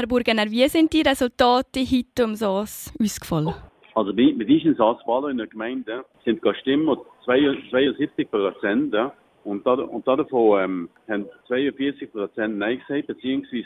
Herr Burgener, wie sind die Resultate heute am SARS ausgefallen? Also bei diesen Satzwahlen in der Gemeinde sind gestimmt 72%. Ja. Und davon haben 42% Nein gesagt, beziehungsweise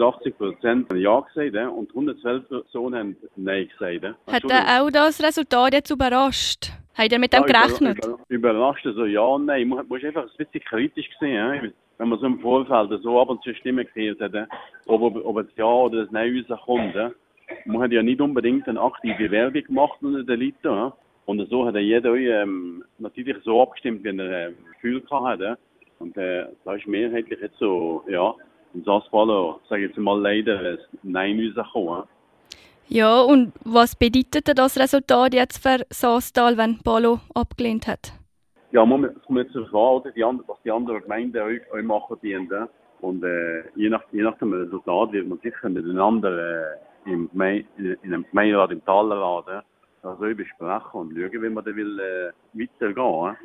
82% Ja gesagt, ja, und 112 Personen haben Nein gesagt. Ja. Hat auch das Resultat jetzt überrascht? Habt ihr mit dem gerechnet? Überrascht, also ja und nein. Man muss einfach ein bisschen kritisch sehen, ja. Wenn man so im Vorfeld so ab und zu Stimmen gehört hat, ja, ob es Ja oder das Nein rauskommt. Ja. Man hat ja nicht unbedingt eine aktive Werbung gemacht unter den Leuten. Ja. Und so hat ja jeder natürlich so abgestimmt, wie er Gefühl hatte. Ja. Und da ist mehrheitlich jetzt so, ja, in Sassfallen, sage ich jetzt mal leider, ein Nein rausgekommen. Ja, und was bedeutet das Resultat jetzt für Saastal, wenn Palo abgelehnt hat? Ja, man muss sich fragen, was die anderen Gemeinden auch machen dienen. Und je nach dem Resultat wird man sicher miteinander in einem Gemeinderat, im Talerrat, das besprechen und schauen, wie man da will weitergehen.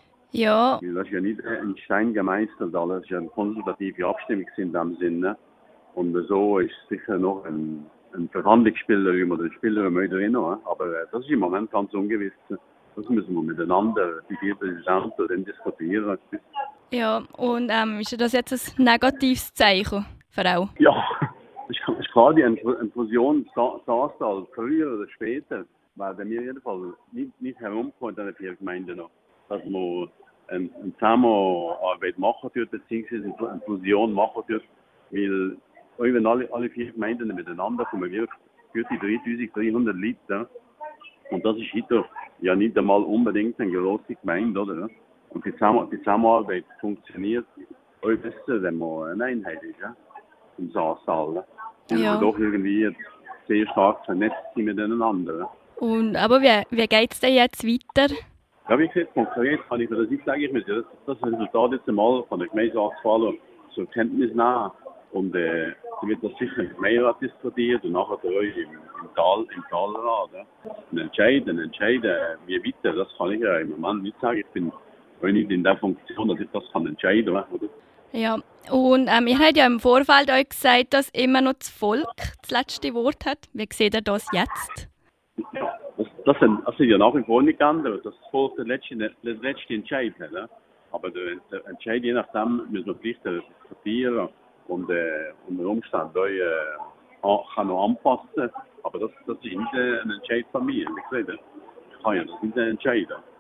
Ja. Weil das ist ja nicht in Stein gemeißelt, alles ist ja eine konsultative Abstimmung in dem Sinne. Und so ist sicher noch ein Verhandlungsspielraum oder ein Spielraum drin. Aber das ist im Moment ganz ungewiss. Das müssen wir miteinander, die vier Präsidenten, dann diskutieren. Ja, und ist das jetzt ein negatives Zeichen für auch? Ja, das ist klar, die Fusion Saastal, früher oder später, werden wir jedenfalls nicht herumkommen in den 4 Gemeinden noch. Dass man eine Zusammenarbeit machen tut, beziehungsweise eine Fusion machen tut, weil wenn alle 4 Gemeinden miteinander kommen, wir für die 3300 Leute. Und das ist heute ja nicht einmal unbedingt eine grosse Gemeinde, oder? Und die Zusammenarbeit funktioniert auch besser, wenn man eine Einheit ist, ja? Im Saastal. Weil wir doch irgendwie sehr stark vernetzt sind miteinander. Und, aber wie geht es denn jetzt weiter? Ja, wie gesagt, konkret kann ich für das nicht sagen. Ich muss das Resultat jetzt einmal von der Gemeinderatswahl zur Kenntnis nehmen. Und dann wird das sicher im Gemeinderat diskutiert und nachher bei euch im Talrat. Ja. Und entscheiden, wie weiter, das kann ich ja im Moment nicht sagen. Ich bin auch nicht in der Funktion, dass ich das entscheiden kann. Oder? Ja, und ihr habt ja im Vorfeld euch gesagt, dass immer noch das Volk das letzte Wort hat. Wie seht ihr das jetzt? Ja, das sind ja nach wie vor nicht geändert, dass das Volk den letzten Entscheid hat. Ja. Aber der Entscheid, je nachdem, müssen wir vielleicht diskutieren und unter Umständen kann noch anpassen. Aber das ist nicht ein Entscheid von mir. Ich kann ja das nicht entscheiden.